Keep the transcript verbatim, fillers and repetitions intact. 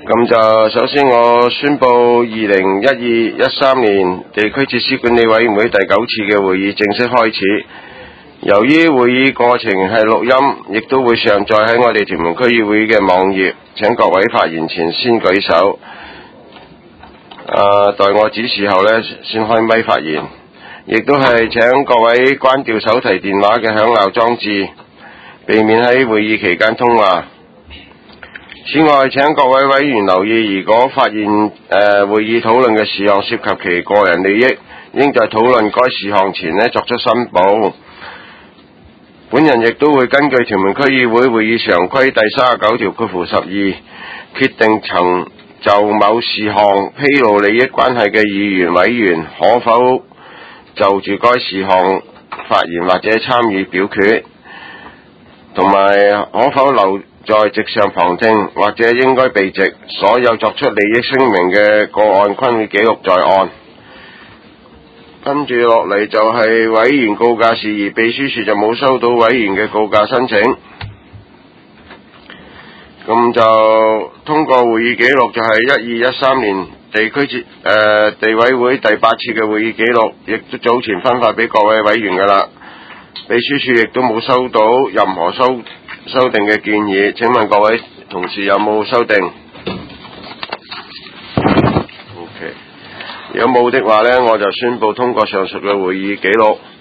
咁就首先我宣布二零一二一三年地區設施管理委員會第九次嘅會議正式開始。由於會議過程係錄音，亦都會上載喺我哋屯門區議會嘅網頁，請各位發言前先舉手。啊，待我指示後呢，先開咪發言。亦都係請各位關掉手提電話嘅響鬧裝置，避免喺會議期間通話。此外，請各位委員留意，如果發現誒、呃、會議討論嘅事項涉及其個人利益，應在討論該事項前呢作出申報。本人亦都會根據屯門區議會會議常規第三十九條括弧十二，決定曾就某事項披露利益關係嘅議員委員可否就住該事項發言或者參與表決，同埋可否留在席上旁聽或者應該避席。所有作出利益聲明嘅個案均會記錄在案。跟住落嚟就係委員告假事宜，秘書處就冇收到委員嘅告假申請。咁就通過會議記錄就係一二一三年地區設誒地委會第八次嘅會議記錄，亦都早前分發俾各位委員噶啦。秘書處亦都冇收到任何修修訂嘅建議，請問各位同事有冇修訂 ？OK， 如果冇的話呢，我就宣布通過上述嘅會議記錄。